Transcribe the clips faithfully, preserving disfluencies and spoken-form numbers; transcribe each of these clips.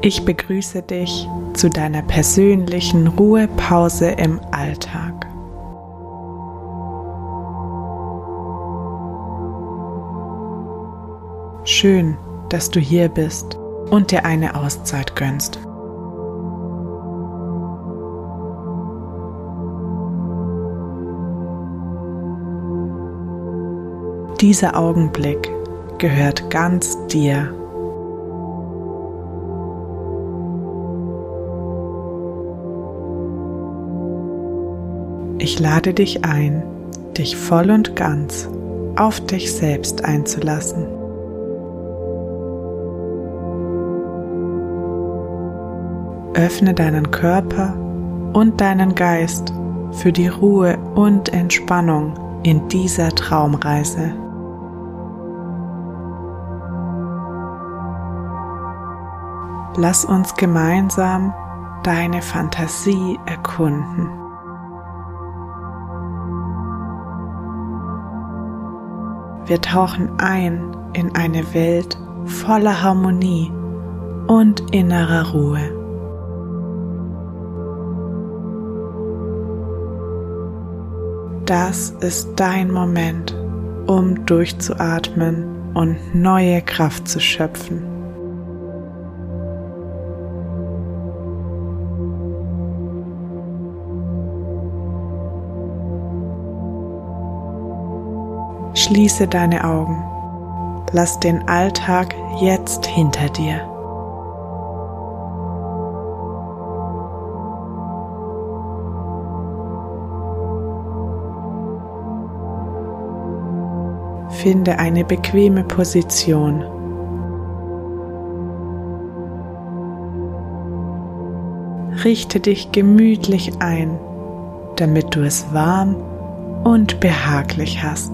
Ich begrüße dich zu deiner persönlichen Ruhepause im Alltag. Schön, dass du hier bist und dir eine Auszeit gönnst. Dieser Augenblick gehört ganz dir. Ich lade dich ein, dich voll und ganz auf dich selbst einzulassen. Öffne deinen Körper und deinen Geist für die Ruhe und Entspannung in dieser Traumreise. Lass uns gemeinsam deine Fantasie erkunden. Wir tauchen ein in eine Welt voller Harmonie und innerer Ruhe. Das ist dein Moment, um durchzuatmen und neue Kraft zu schöpfen. Schließe deine Augen. Lass den Alltag jetzt hinter dir. Finde eine bequeme Position. Richte dich gemütlich ein, damit du es warm und behaglich hast.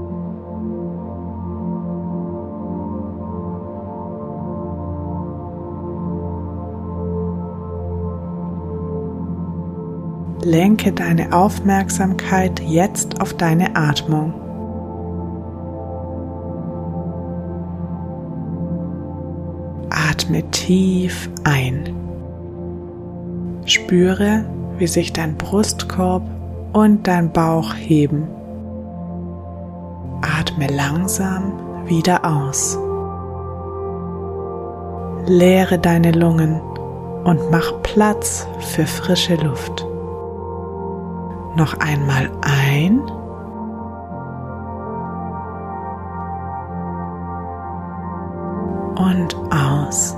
Lenke deine Aufmerksamkeit jetzt auf deine Atmung. Atme tief ein. Spüre, wie sich dein Brustkorb und dein Bauch heben. Atme langsam wieder aus. Leere deine Lungen und mach Platz für frische Luft. Noch einmal ein und aus.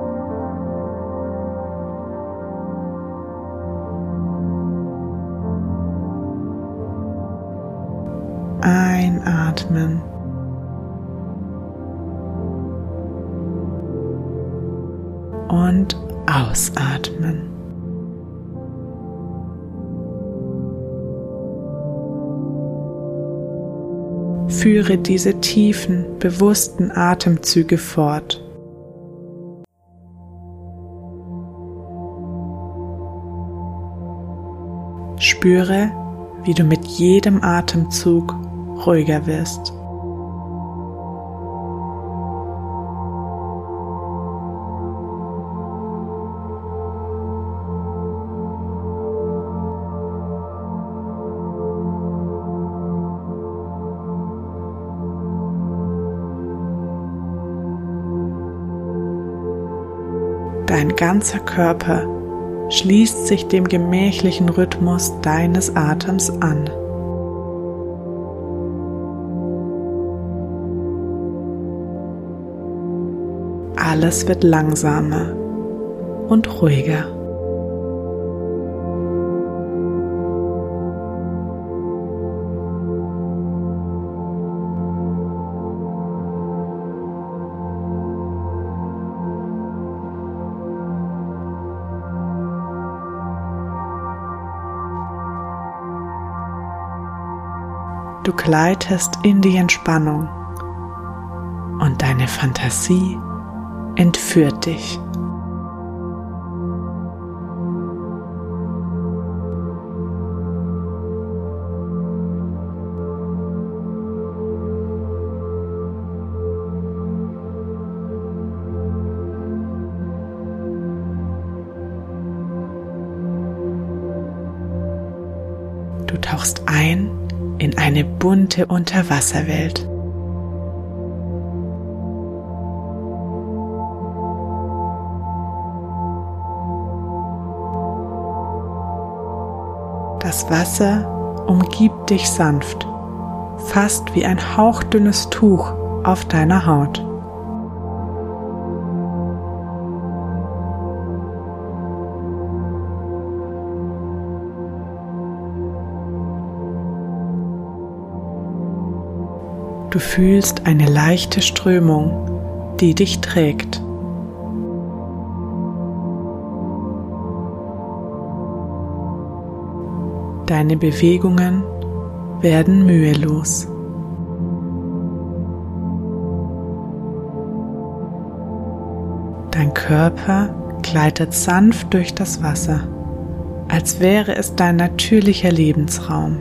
Einatmen und ausatmen. Führe diese tiefen, bewussten Atemzüge fort. Spüre, wie du mit jedem Atemzug ruhiger wirst. Dein ganzer Körper schließt sich dem gemächlichen Rhythmus deines Atems an. Alles wird langsamer und ruhiger. Du gleitest in die Entspannung und deine Fantasie entführt dich. tauchst ein in eine bunte Unterwasserwelt. Das Wasser umgibt dich sanft, fast wie ein hauchdünnes Tuch auf deiner Haut. Du fühlst eine leichte Strömung, die dich trägt. Deine Bewegungen werden mühelos. Dein Körper gleitet sanft durch das Wasser, als wäre es dein natürlicher Lebensraum.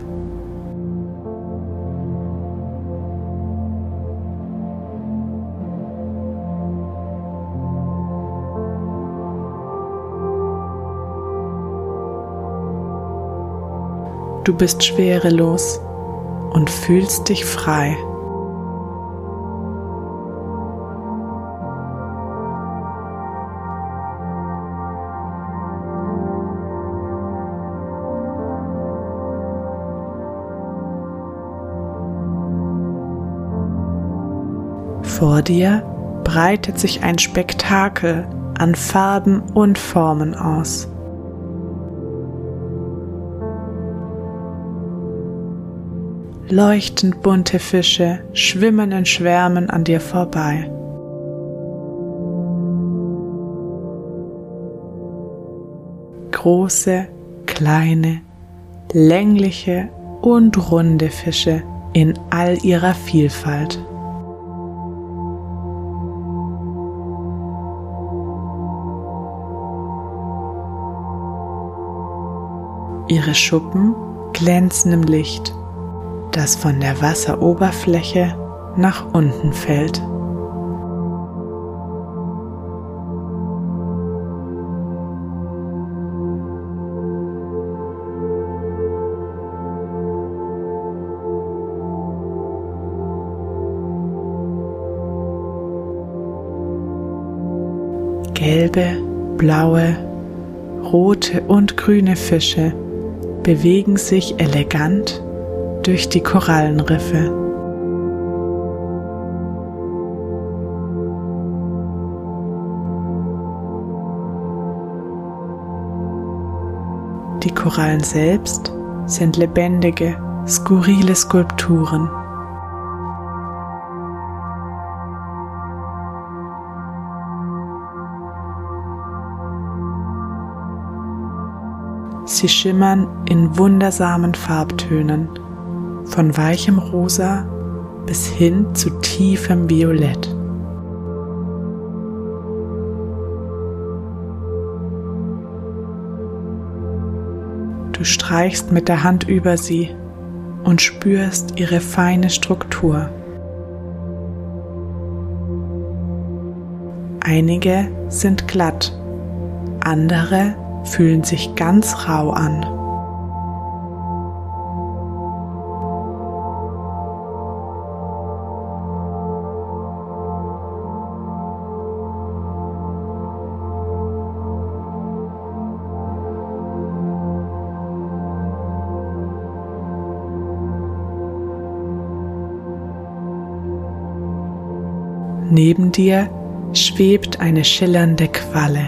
Du bist schwerelos und fühlst dich frei. Vor dir breitet sich ein Spektakel an Farben und Formen aus. Leuchtend bunte Fische schwimmen in Schwärmen an dir vorbei. Große, kleine, längliche und runde Fische in all ihrer Vielfalt. Ihre Schuppen glänzen im Licht, das von der Wasseroberfläche nach unten fällt. Gelbe, blaue, rote und grüne Fische bewegen sich elegant durch die Korallenriffe. Die Korallen selbst sind lebendige, skurrile Skulpturen. Sie schimmern in wundersamen Farbtönen, von weichem Rosa bis hin zu tiefem Violett. Du streichst mit der Hand über sie und spürst ihre feine Struktur. Einige sind glatt, andere fühlen sich ganz rau an. Neben dir schwebt eine schillernde Qualle.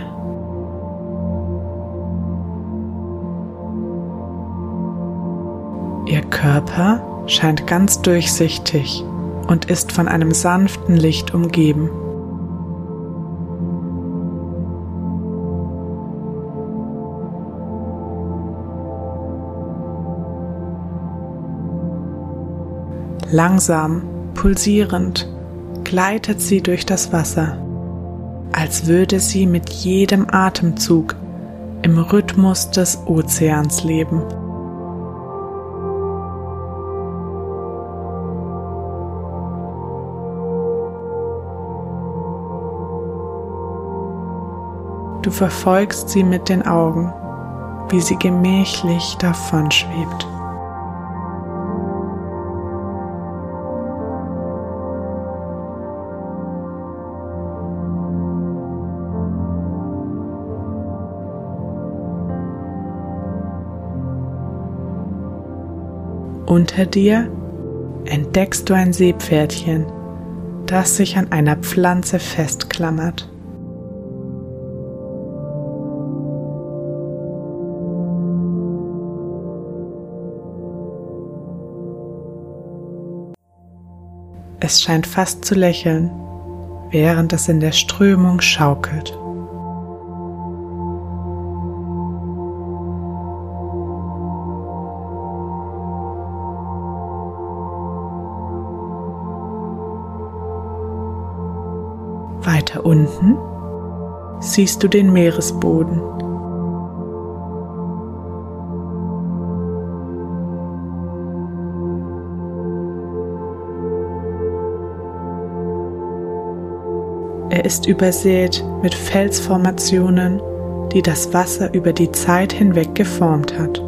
Ihr Körper scheint ganz durchsichtig und ist von einem sanften Licht umgeben. Langsam, pulsierend, gleitet sie durch das Wasser, als würde sie mit jedem Atemzug im Rhythmus des Ozeans leben. Du verfolgst sie mit den Augen, wie sie gemächlich davonschwebt. Unter dir entdeckst du ein Seepferdchen, das sich an einer Pflanze festklammert. Es scheint fast zu lächeln, während es in der Strömung schaukelt. Weiter unten siehst du den Meeresboden. Er ist übersät mit Felsformationen, die das Wasser über die Zeit hinweg geformt hat.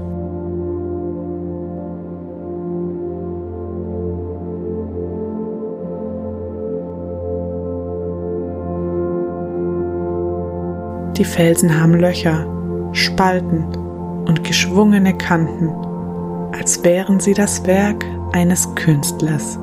Die Felsen haben Löcher, Spalten und geschwungene Kanten, als wären sie das Werk eines Künstlers.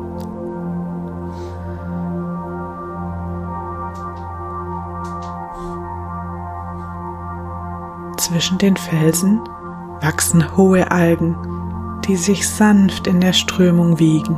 Zwischen den Felsen wachsen hohe Algen, die sich sanft in der Strömung wiegen.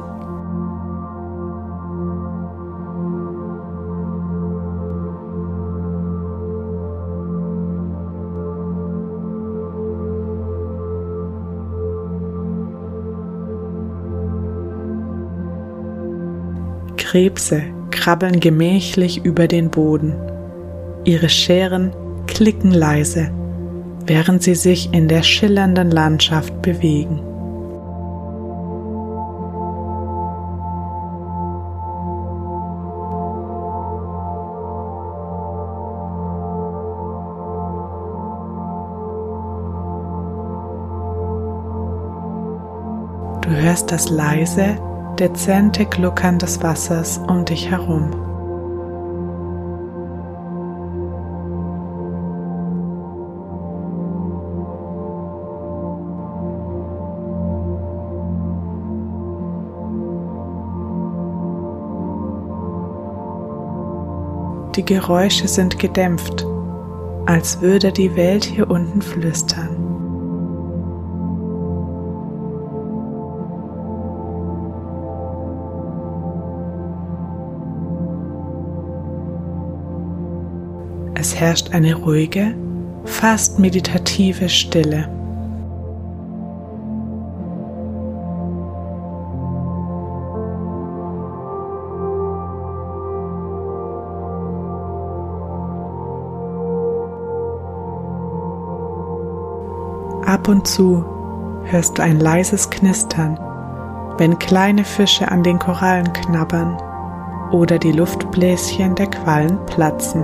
Krebse krabbeln gemächlich über den Boden. Ihre Scheren klicken leise, während sie sich in der schillernden Landschaft bewegen. Du hörst das leise, dezente Gluckern des Wassers um dich herum. Die Geräusche sind gedämpft, als würde die Welt hier unten flüstern. Es herrscht eine ruhige, fast meditative Stille. Ab und zu hörst du ein leises Knistern, wenn kleine Fische an den Korallen knabbern oder die Luftbläschen der Quallen platzen.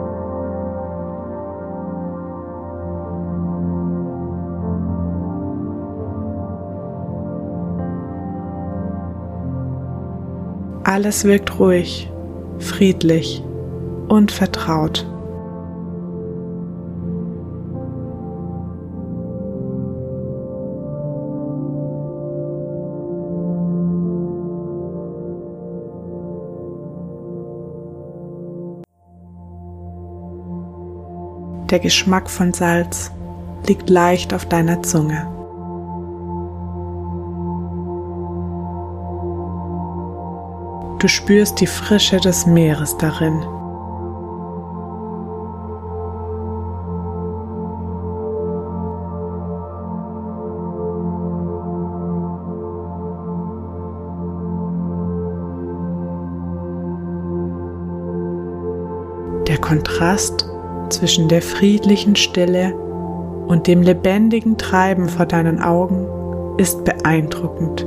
Alles wirkt ruhig, friedlich und vertraut. Der Geschmack von Salz liegt leicht auf deiner Zunge. Du spürst die Frische des Meeres darin. Der Kontrast zwischen der friedlichen Stille und dem lebendigen Treiben vor deinen Augen ist beeindruckend.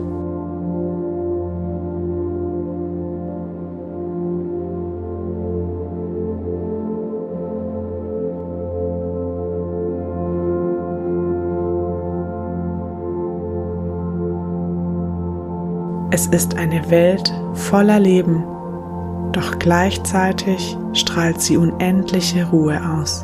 Es ist eine Welt voller Leben, doch gleichzeitig strahlt sie unendliche Ruhe aus.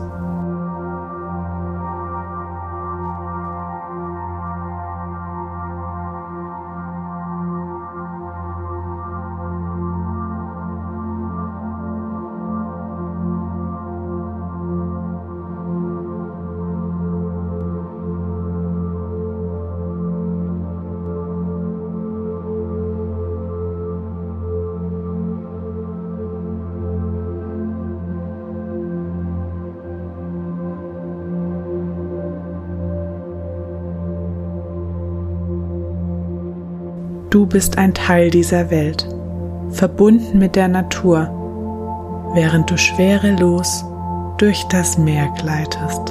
Du bist ein Teil dieser Welt, verbunden mit der Natur, während du schwerelos durch das Meer gleitest.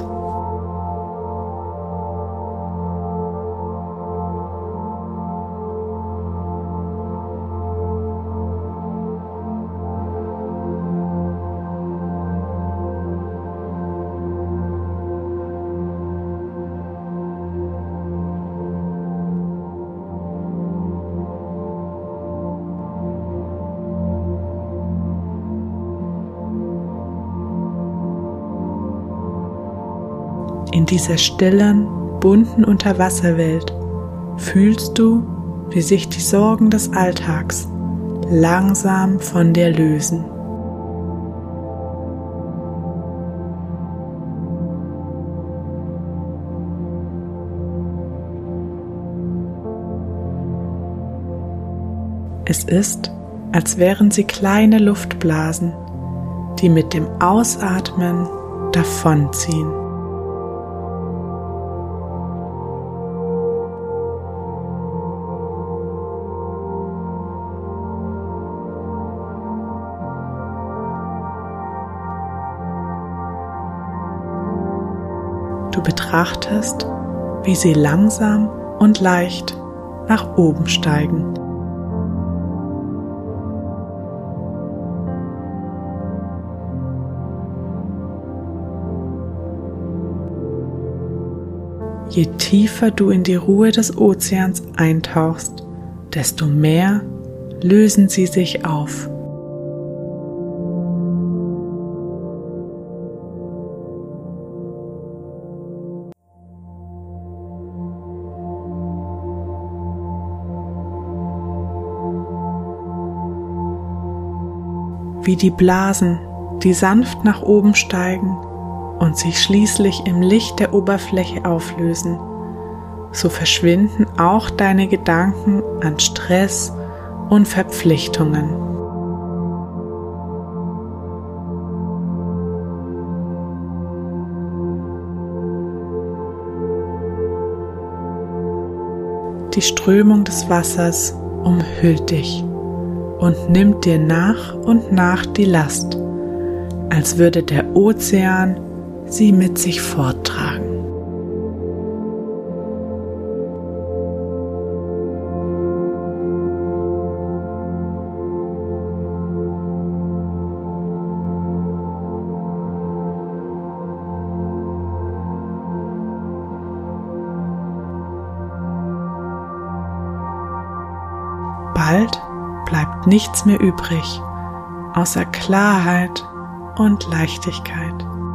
In dieser stillen, bunten Unterwasserwelt fühlst du, wie sich die Sorgen des Alltags langsam von dir lösen. Es ist, als wären sie kleine Luftblasen, die mit dem Ausatmen davonziehen. Du betrachtest, wie sie langsam und leicht nach oben steigen. Je tiefer du in die Ruhe des Ozeans eintauchst, desto mehr lösen sie sich auf. Wie die Blasen, die sanft nach oben steigen und sich schließlich im Licht der Oberfläche auflösen, so verschwinden auch deine Gedanken an Stress und Verpflichtungen. Die Strömung des Wassers umhüllt dich und nimmt dir nach und nach die Last, als würde der Ozean sie mit sich forttragen. Bald bleibt nichts mehr übrig, außer Klarheit und Leichtigkeit.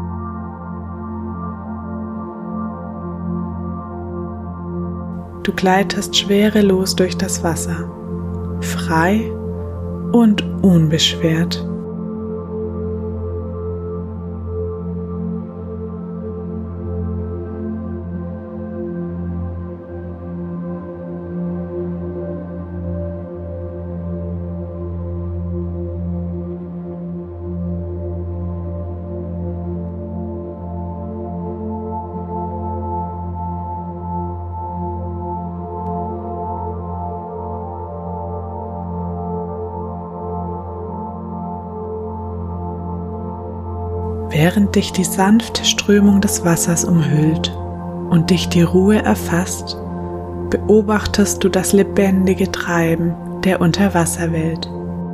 Du gleitest schwerelos durch das Wasser, frei und unbeschwert. Während dich die sanfte Strömung des Wassers umhüllt und dich die Ruhe erfasst, beobachtest du das lebendige Treiben der Unterwasserwelt.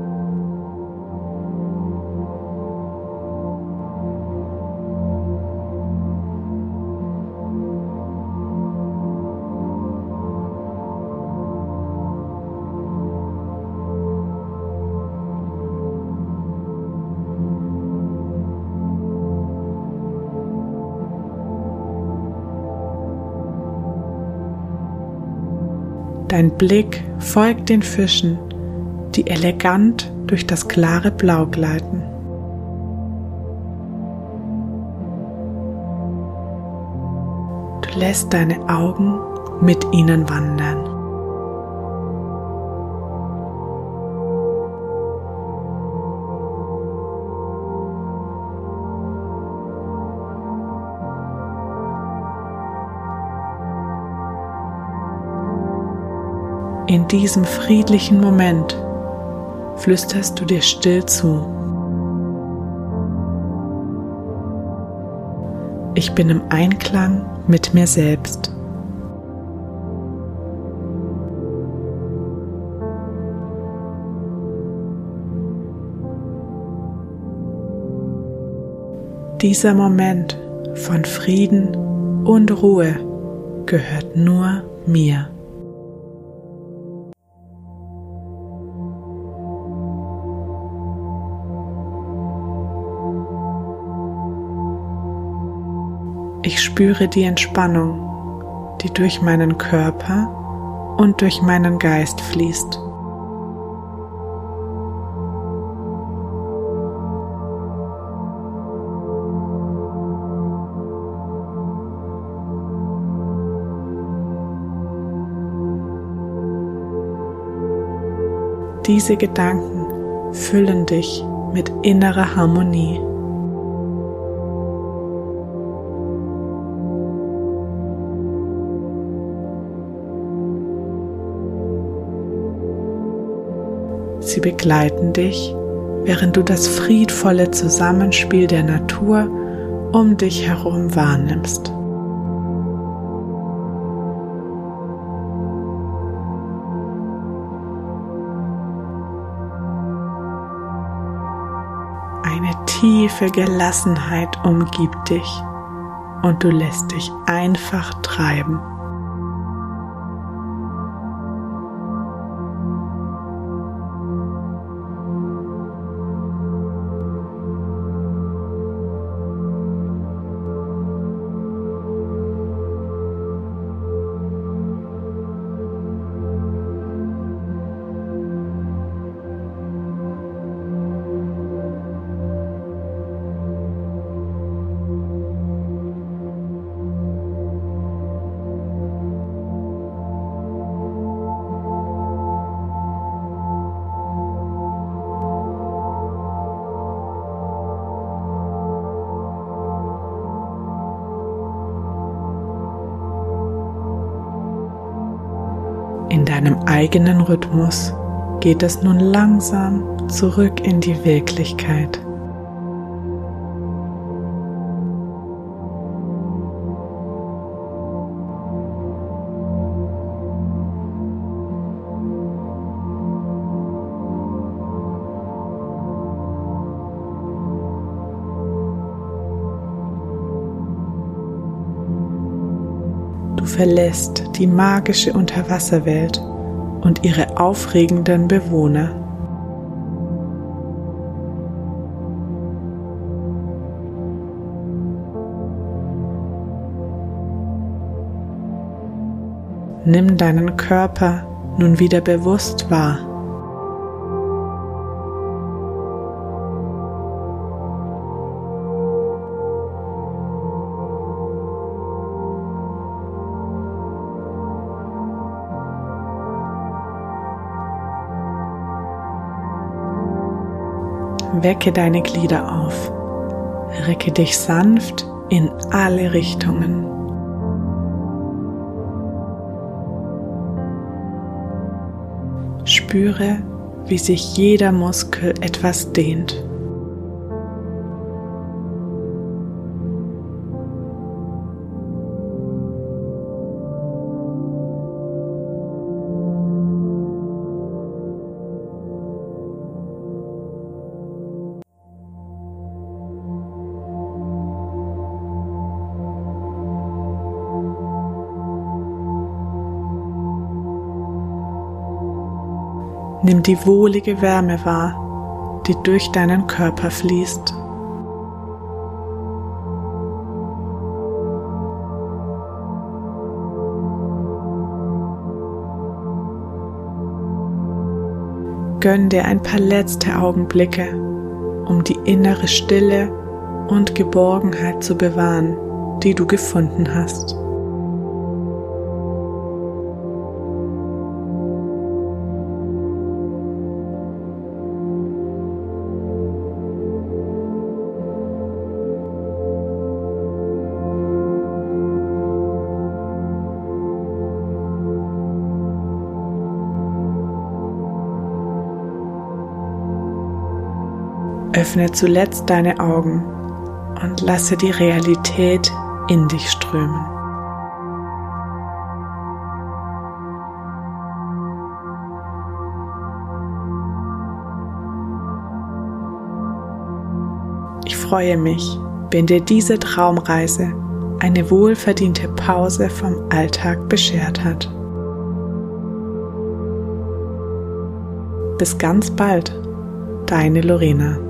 Dein Blick folgt den Fischen, die elegant durch das klare Blau gleiten. Du lässt deine Augen mit ihnen wandern. In diesem friedlichen Moment flüsterst du dir still zu: Ich bin im Einklang mit mir selbst. Dieser Moment von Frieden und Ruhe gehört nur mir. Ich spüre die Entspannung, die durch meinen Körper und durch meinen Geist fließt. Diese Gedanken füllen dich mit innerer Harmonie. Sie begleiten dich, während du das friedvolle Zusammenspiel der Natur um dich herum wahrnimmst. Eine tiefe Gelassenheit umgibt dich und du lässt dich einfach treiben. In deinem eigenen Rhythmus geht es nun langsam zurück in die Wirklichkeit. Du verlässt die magische Unterwasserwelt und ihre aufregenden Bewohner. Nimm deinen Körper nun wieder bewusst wahr. Wecke deine Glieder auf, recke dich sanft in alle Richtungen. Spüre, wie sich jeder Muskel etwas dehnt. Nimm die wohlige Wärme wahr, die durch deinen Körper fließt. Gönn dir ein paar letzte Augenblicke, um die innere Stille und Geborgenheit zu bewahren, die du gefunden hast. Öffne zuletzt deine Augen und lasse die Realität in dich strömen. Ich freue mich, wenn dir diese Traumreise eine wohlverdiente Pause vom Alltag beschert hat. Bis ganz bald, deine Lorena.